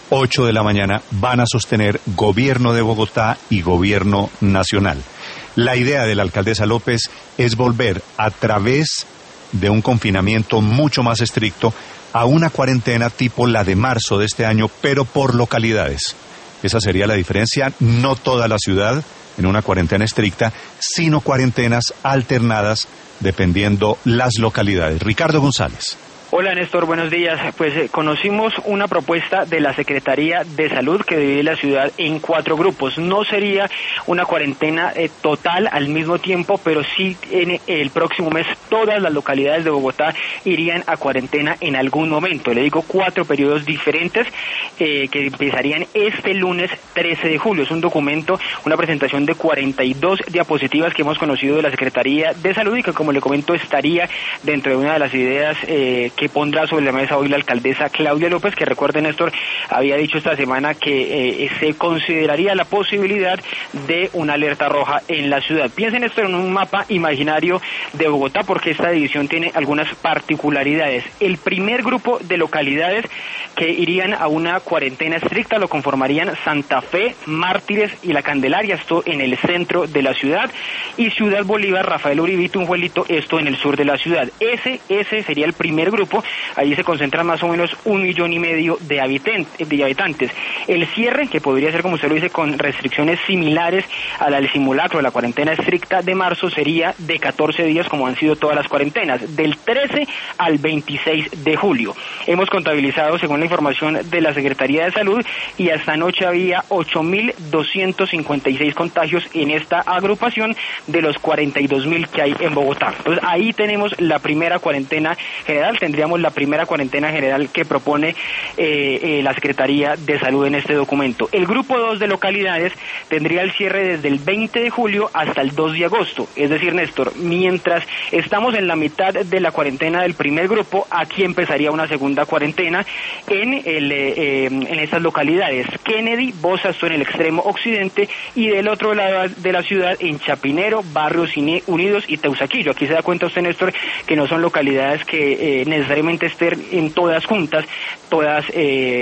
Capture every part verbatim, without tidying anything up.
ocho de la mañana, van a sostener Gobierno de Bogotá y Gobierno Nacional. La idea de la alcaldesa López es volver a través de un confinamiento mucho más estricto a una cuarentena tipo la de marzo de este año, pero por localidades. Esa sería la diferencia, no toda la ciudad en una cuarentena estricta, sino cuarentenas alternadas dependiendo las localidades. Ricardo González. Hola Néstor, buenos días. Pues eh, conocimos una propuesta de la Secretaría de Salud que divide la ciudad en cuatro grupos. No sería una cuarentena eh, total al mismo tiempo, pero sí en el próximo mes todas las localidades de Bogotá irían a cuarentena en algún momento. Le digo cuatro periodos diferentes eh, que empezarían este lunes trece de julio. Es un documento, una presentación de cuarenta y dos diapositivas que hemos conocido de la Secretaría de Salud y que, como le comento, estaría dentro de una de las ideas eh, que pondrá sobre la mesa hoy la alcaldesa Claudia López, que recuerde, Néstor, había dicho esta semana que eh, se consideraría la posibilidad de una alerta roja en la ciudad. Piensen esto en un mapa imaginario de Bogotá, porque esta división tiene algunas particularidades. El primer grupo de localidades que irían a una cuarentena estricta lo conformarían Santa Fe, Mártires y La Candelaria, esto en el centro de la ciudad, y Ciudad Bolívar, Rafael Uribe y Tunjuelito, esto en el sur de la ciudad. Ese, ese sería el primer grupo. Allí se concentran más o menos un millón y medio de habitantes. El cierre, que podría ser, como usted lo dice, con restricciones similares a la del simulacro de la cuarentena estricta de marzo, sería de catorce días, como han sido todas las cuarentenas, del trece al veintiséis de julio. Hemos contabilizado, según la información de la Secretaría de Salud, y hasta anoche había ocho mil doscientos cincuenta y seis contagios en esta agrupación de los cuarenta y dos mil que hay en Bogotá. Entonces ahí tenemos la primera cuarentena general. Tendríamos la primera cuarentena general que propone eh, eh, la Secretaría de Salud en este documento. El grupo dos de localidades tendría el cierre desde el veinte de julio hasta el dos de agosto. Es decir, Néstor, mientras estamos en la mitad de la cuarentena del primer grupo, aquí empezaría una segunda cuarentena en, el, eh, en estas localidades. Kennedy, Bosa, esto en el extremo occidente, y del otro lado de la ciudad, en Chapinero, Barrios Unidos y Teusaquillo. Aquí se da cuenta usted, Néstor, que no son localidades que eh, necesariamente estén en todas juntas, todas eh,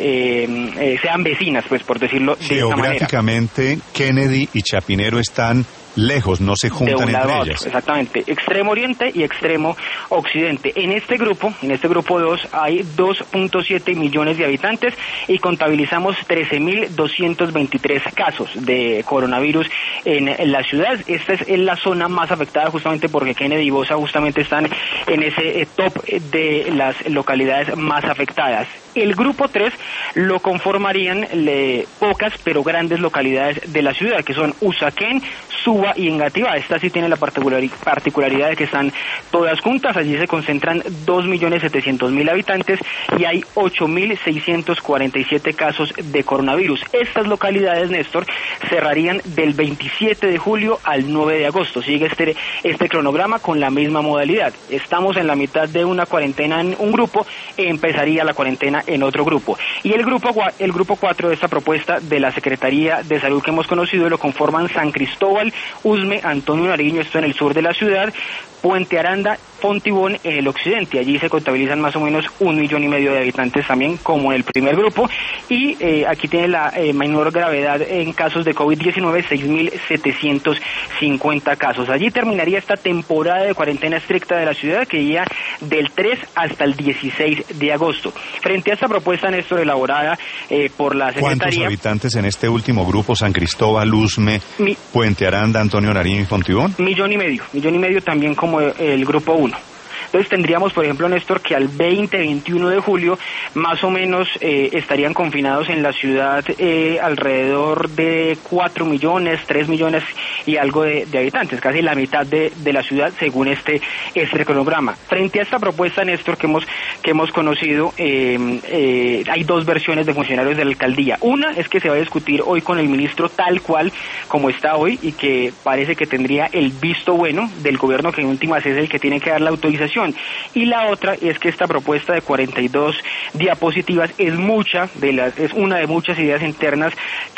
eh, eh, sean vecinas, pues, por decirlo de esta manera. Geográficamente, Kennedy y Chapinero están lejos, no se juntan entre ellas. Exactamente, extremo oriente y extremo occidente. En este grupo, en este grupo dos, hay dos punto siete millones de habitantes y contabilizamos trece mil doscientos veintitrés casos de coronavirus en, en la ciudad. Esta es, es la zona más afectada, justamente porque Kennedy y Bosa justamente están en ese eh, top de las localidades más afectadas. El grupo tres lo conformarían le, pocas pero grandes localidades de la ciudad, que son Usaquén, Suba y Engativá. Esta sí tiene la particularidad de que están todas juntas. Allí se concentran dos millones setecientos mil habitantes y hay ocho mil seiscientos cuarenta y siete casos de coronavirus. Estas localidades, Néstor, cerrarían del veintisiete de julio al nueve de agosto. Sigue este, este cronograma con la misma modalidad. Estamos en la mitad de una cuarentena en un grupo, empezaría la cuarentena en otro grupo. Y el grupo el grupo cuatro de esta propuesta de la Secretaría de Salud que hemos conocido lo conforman San Cristóbal, Usme, Antonio Nariño, esto en el sur de la ciudad, Puente Aranda, Fontibón en el occidente. Allí se contabilizan más o menos un millón y medio de habitantes también, como en el primer grupo, y eh, aquí tiene la eh, menor gravedad en casos de COVID diecinueve, seis mil setecientos cincuenta casos. Allí terminaría esta temporada de cuarentena estricta de la ciudad, que iría del tres hasta el dieciséis de agosto. Frente a esta propuesta, Néstor, elaborada eh, por la Secretaría... ¿Cuántos habitantes en este último grupo? San Cristóbal, Usme, Mi... Puente Aranda, Antonio Nariño y Fontibón. Millón y medio, millón y medio también como el grupo uno. Entonces tendríamos, por ejemplo, Néstor, que al veinte, veintiuno de julio más o menos eh, estarían confinados en la ciudad eh, alrededor de cuatro millones, tres millones y algo de, de habitantes, casi la mitad de, de la ciudad según este, este cronograma. Frente a esta propuesta, Néstor, que hemos, que hemos conocido, eh, eh, hay dos versiones de funcionarios de la alcaldía. Una es que se va a discutir hoy con el ministro tal cual como está hoy y que parece que tendría el visto bueno del gobierno, que en últimas es el que tiene que dar la autorización. Y la otra es que esta propuesta de cuarenta y dos diapositivas es mucha de las es una de muchas ideas internas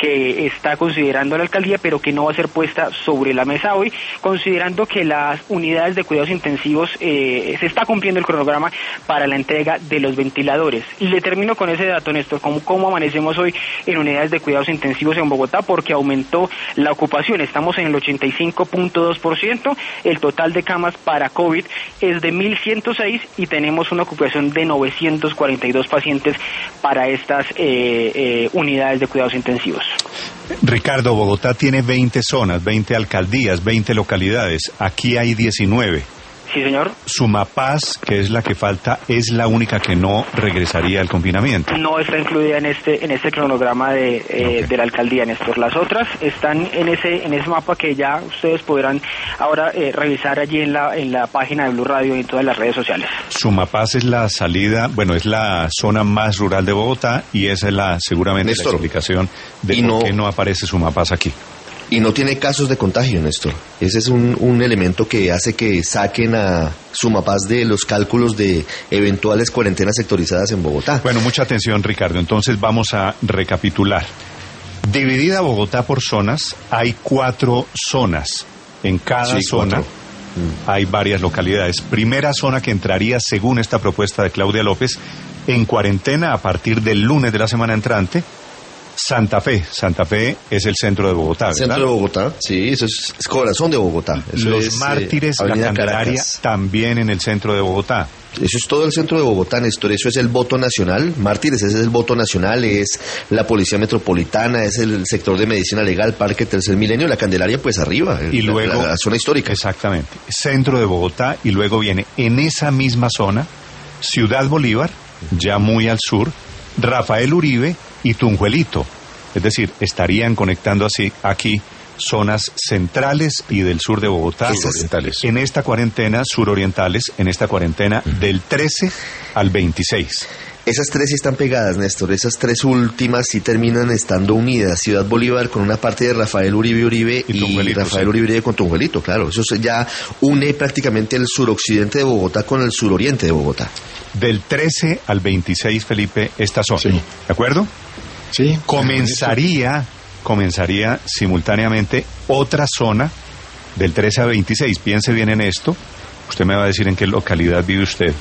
que está considerando la alcaldía, pero que no va a ser puesta sobre la mesa hoy, considerando que las unidades de cuidados intensivos eh, se está cumpliendo el cronograma para la entrega de los ventiladores. Y le termino con ese dato, Néstor, como cómo amanecemos hoy en unidades de cuidados intensivos en Bogotá, porque aumentó la ocupación, estamos en el ochenta y cinco punto dos por ciento, el total de camas para COVID es de mil ciento seis y tenemos una ocupación de novecientos cuarenta y dos pacientes para estas eh, eh, unidades de cuidados intensivos. Ricardo, Bogotá tiene veinte zonas, veinte alcaldías, veinte localidades, aquí hay diecinueve. Sí, señor. Sumapaz, que es la que falta, es la única que no regresaría al confinamiento. No está incluida en este en este cronograma de, eh, okay. de la alcaldía, Néstor. Las otras están en ese en ese mapa que ya ustedes podrán ahora eh, revisar allí en la en la página de Blue Radio y en todas las redes sociales. Sumapaz es la salida, bueno, es la zona más rural de Bogotá y esa es la seguramente Néstor, la explicación de por no... qué no aparece Sumapaz aquí. Y no tiene casos de contagio, Néstor. Ese es un, un elemento que hace que saquen a Sumapaz de los cálculos de eventuales cuarentenas sectorizadas en Bogotá. Bueno, mucha atención, Ricardo. Entonces vamos a recapitular. Dividida Bogotá por zonas, hay cuatro zonas. En cada sí, zona mm. hay varias localidades. Primera zona que entraría, según esta propuesta de Claudia López, en cuarentena a partir del lunes de la semana entrante, Santa Fe. Santa Fe es el centro de Bogotá, ¿verdad? Centro de Bogotá, sí, eso es, es corazón de Bogotá. Eso Los es, Mártires, eh, la Candelaria, Caracas. También en el centro de Bogotá. Eso es todo el centro de Bogotá, Néstor. Eso es el voto nacional. Mártires, ese es el voto nacional, es la Policía Metropolitana, es el sector de medicina legal, Parque Tercer Milenio, la Candelaria, pues arriba. Y la, luego, la, la zona histórica. Exactamente. Centro de Bogotá, y luego viene en esa misma zona Ciudad Bolívar, ya muy al sur, Rafael Uribe y Tunjuelito. Es decir, estarían conectando así aquí zonas centrales y del sur de Bogotá. Surorientales. En esta cuarentena, surorientales, en esta cuarentena uh-huh. del trece al veintiséis. Esas tres sí están pegadas, Néstor. Esas tres últimas sí terminan estando unidas. Ciudad Bolívar con una parte de Rafael Uribe Uribe y, y Rafael sí. Uribe Uribe con Tunjuelito, claro. Eso ya une prácticamente el suroccidente de Bogotá con el suroriente de Bogotá. Del trece al veintiséis, Felipe, esta zona. Sí. ¿De acuerdo? Sí. Comenzaría, comenzaría simultáneamente otra zona del trece a veintiséis. Piense bien en esto. Usted me va a decir en qué localidad vive usted.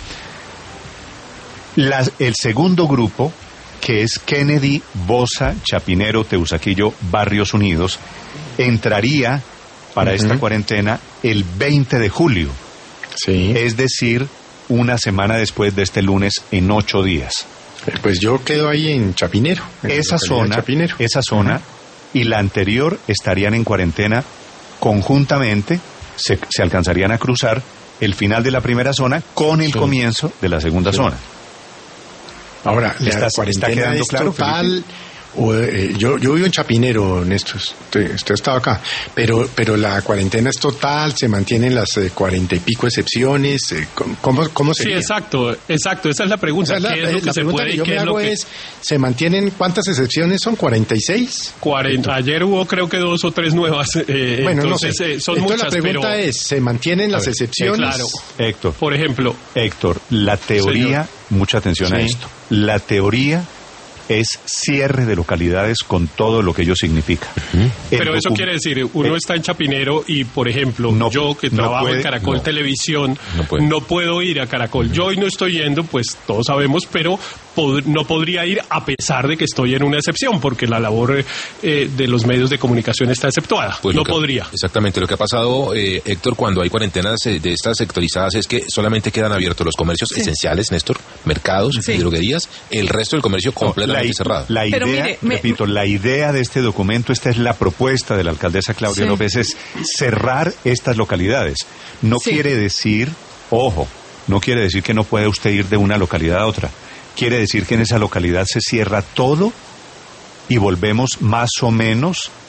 La, el segundo grupo, que es Kennedy, Bosa, Chapinero, Teusaquillo, Barrios Unidos, entraría para uh-huh. esta cuarentena el veinte de julio. Sí. Es decir, una semana después de este lunes, en ocho días. Pues yo quedo ahí en Chapinero. En esa zona, Chapinero. esa zona uh-huh. y la anterior estarían en cuarentena conjuntamente, se, se alcanzarían a cruzar el final de la primera zona con el sí. comienzo de la segunda sí. zona. Ahora, la ¿Está, cuarentena está quedando es claro, total... O, eh, yo, yo vivo en Chapinero, Néstor, usted, usted ha estado acá, pero, pero la cuarentena es total, se mantienen las eh, cuarenta y pico excepciones, eh, ¿cómo, cómo sería? Sí, exacto, exacto, esa es la pregunta. O sea, la, ¿Qué es lo la que se pregunta puede, que yo me hago que... es, ¿se mantienen cuántas excepciones son? ¿cuarenta y seis? cuarenta, ayer hubo creo que dos o tres nuevas, eh, bueno, entonces no sé. eh, son entonces muchas, la pregunta pero... es, ¿se mantienen las ver, excepciones? Eh, claro, Héctor, por ejemplo. Héctor, la teoría, señor. Mucha atención sí. a esto, la teoría... es cierre de localidades con todo lo que ello significa. Uh-huh. Pero eso docu- quiere decir, uno eh, está en Chapinero y, por ejemplo, no, yo que no trabajo puede, en Caracol no, Televisión, no, no puedo ir a Caracol. Uh-huh. Yo hoy no estoy yendo, pues todos sabemos, pero pod- no podría ir a pesar de que estoy en una excepción, porque la labor eh, de los medios de comunicación está exceptuada. Pues no que, podría. Exactamente. Lo que ha pasado, eh, Héctor, cuando hay cuarentenas eh, de estas sectorizadas es que solamente quedan abiertos los comercios sí. esenciales, Néstor, mercados, sí. droguerías, el resto del comercio completamente no, la, cerrado. La idea, mire, me, repito, la idea de este documento, esta es la propuesta de la alcaldesa Claudia sí. López, es cerrar estas localidades. No sí. quiere decir, ojo, no quiere decir que no pueda usted ir de una localidad a otra. Quiere decir que en esa localidad se cierra todo y volvemos más o menos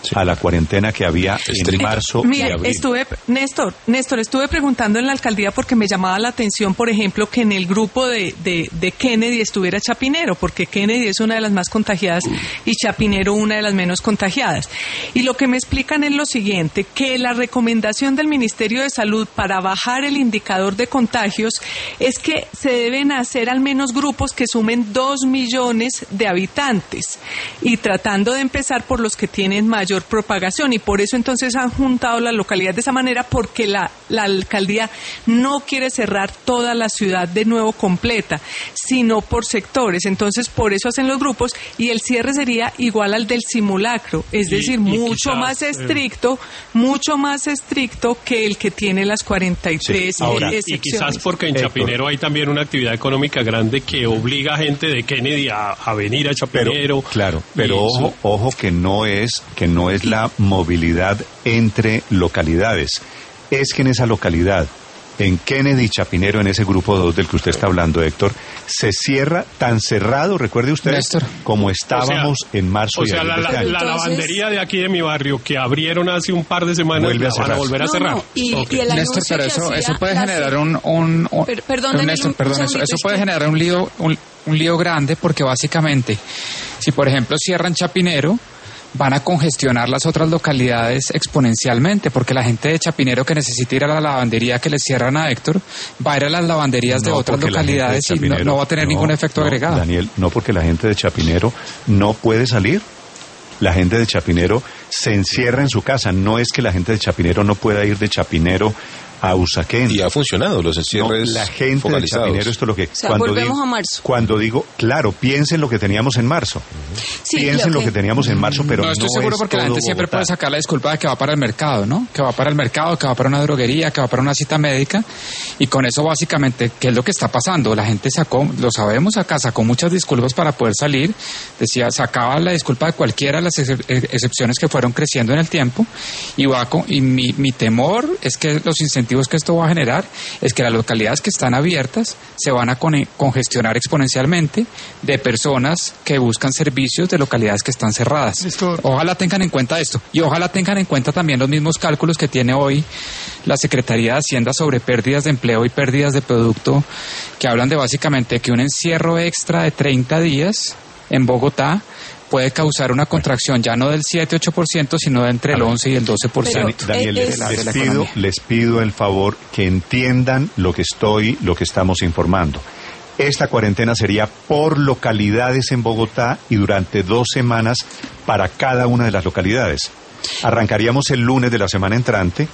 sí. a la cuarentena que había en marzo Mire, y abril. estuve, Néstor, Néstor, estuve preguntando en la alcaldía porque me llamaba la atención, por ejemplo, que en el grupo de, de, de Kennedy estuviera Chapinero, porque Kennedy es una de las más contagiadas y Chapinero una de las menos contagiadas. Y lo que me explican es lo siguiente, que la recomendación del Ministerio de Salud para bajar el indicador de contagios es que se deben hacer al menos grupos que sumen dos millones de habitantes y tratando de empezar por los que tienen mayor propagación, y por eso entonces han juntado las localidades de esa manera, porque la, la alcaldía no quiere cerrar toda la ciudad de nuevo completa, sino por sectores. Entonces por eso hacen los grupos, y el cierre sería igual al del simulacro, es y, decir, y mucho quizás, más estricto, eh... mucho más estricto que el que tiene las cuarenta y tres sí. Ahora, excepciones. Y quizás porque en Chapinero hay también una actividad económica grande que obliga a gente de Kennedy a, a venir a Chapinero. Pero, claro, pero ojo, ojo que no es que no es la movilidad entre localidades. Es que en esa localidad, en Kennedy y Chapinero, en ese grupo dos del que usted está hablando, Héctor, se cierra tan cerrado, recuerde usted, Néstor, como estábamos o sea, en marzo o y sea, abril la, de este la, año. la lavandería de aquí de mi barrio que abrieron hace un par de semanas vuelve a van a volver a no, cerrar. No, y, okay. y el Néstor, pero eso, eso puede generar un, un, un per, perdón, un Néstor, un, perdón, un eso, eso puede que... generar un lío, un, un lío grande, porque básicamente, si por ejemplo cierran Chapinero, van a congestionar las otras localidades exponencialmente, porque la gente de Chapinero que necesita ir a la lavandería que le cierran a Héctor, va a ir a las lavanderías no, de otras localidades de y no, no va a tener no, ningún efecto no, agregado. Daniel, no, porque la gente de Chapinero no puede salir. La gente de Chapinero se encierra en su casa. No es que la gente de Chapinero no pueda ir de Chapinero a Usaquén. Y ha funcionado los encierres no, la gente de Chapinero, esto es lo que... O sea, cuando volvemos digo, a marzo. Cuando digo, claro, piensen lo que teníamos en marzo. Sí, piensen lo que... lo que teníamos en marzo, pero no estoy no seguro es porque la gente Bogotá. Siempre puede sacar la disculpa de que va para el mercado, ¿no? Que va para el mercado, que va para una droguería, que va para una cita médica, y con eso básicamente, ¿qué es lo que está pasando? La gente sacó, lo sabemos acá, sacó muchas disculpas para poder salir, decía, sacaba la disculpa de cualquiera de las ex- excepciones que fueron creciendo en el tiempo, y va con, y mi, mi temor es que los incentivos que esto va a generar es que las localidades que están abiertas se van a con- congestionar exponencialmente de personas que buscan servicios de localidades que están cerradas. Esto... Ojalá tengan en cuenta esto, y ojalá tengan en cuenta también los mismos cálculos que tiene hoy la Secretaría de Hacienda sobre pérdidas de empleo y pérdidas de producto, que hablan de básicamente que un encierro extra de treinta días en Bogotá puede causar una contracción ya no del siete ocho por ciento, sino de entre el once y el doce por ciento. Daniel, les, les, pido, les pido el favor que entiendan lo que estoy, lo que estamos informando. Esta cuarentena sería por localidades en Bogotá y durante dos semanas para cada una de las localidades. Arrancaríamos el lunes de la semana entrante.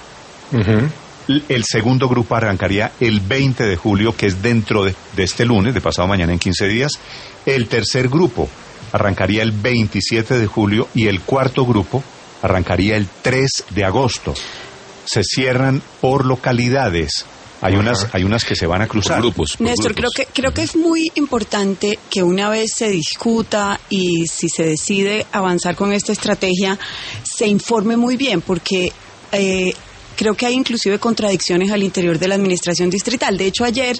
Uh-huh. El segundo grupo arrancaría el veinte de julio, que es dentro de, de este lunes, de pasado mañana en quince días. El tercer grupo arrancaría el veintisiete de julio y el cuarto grupo arrancaría el tres de agosto. Se cierran por localidades. Hay uh-huh. unas hay unas que se van a cruzar. Por grupos, por Néstor, grupos. creo que creo que es muy importante que una vez se discuta y si se decide avanzar con esta estrategia, se informe muy bien, porque eh, creo que hay inclusive contradicciones al interior de la administración distrital. De hecho, ayer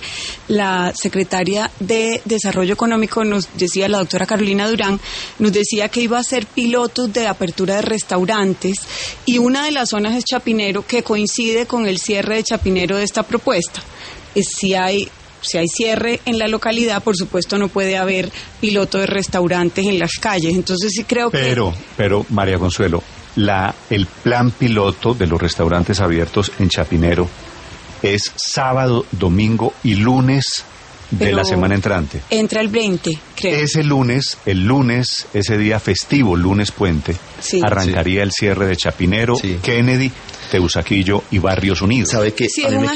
la secretaria de Desarrollo Económico nos decía, la doctora Carolina Durán, nos decía que iba a hacer pilotos de apertura de restaurantes, y una de las zonas es Chapinero, que coincide con el cierre de Chapinero de esta propuesta. Eh, si hay Si hay cierre en la localidad, por supuesto no puede haber piloto de restaurantes en las calles. Entonces sí creo pero, que... Pero, pero María Consuelo, la, el plan piloto de los restaurantes abiertos en Chapinero es sábado, domingo y lunes de pero la semana entrante. Entra el veinte, creo. Ese lunes, el lunes, ese día festivo, lunes puente, sí, arrancaría sí. el cierre de Chapinero, sí. Kennedy, Teusaquillo y Barrios Unidos. ¿Sabe que sí, a mí me un